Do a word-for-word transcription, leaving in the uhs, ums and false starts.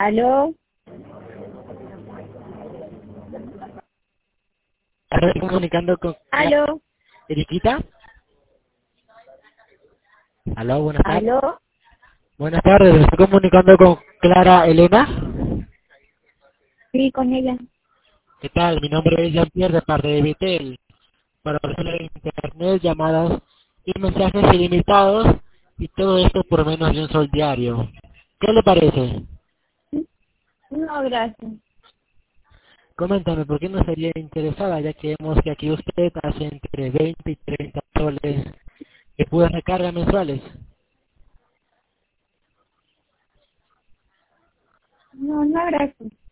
¿Aló? Estoy comunicando con ¿Aló? Eriquita. Aló, buenas tardes. ¿Aló? Buenas tardes, estoy comunicando con Clara Elena. Sí, con ella. ¿Qué tal? Mi nombre es Jean-Pierre de parte de Vitel. Para ofrecerle internet, llamadas y mensajes ilimitados y todo esto por menos de un sol diario. ¿Qué le parece? No, gracias. Coméntame, ¿por qué no sería interesada? Ya que vemos que aquí usted hace entre veinte y treinta soles de puras recargas mensuales. No, no, gracias.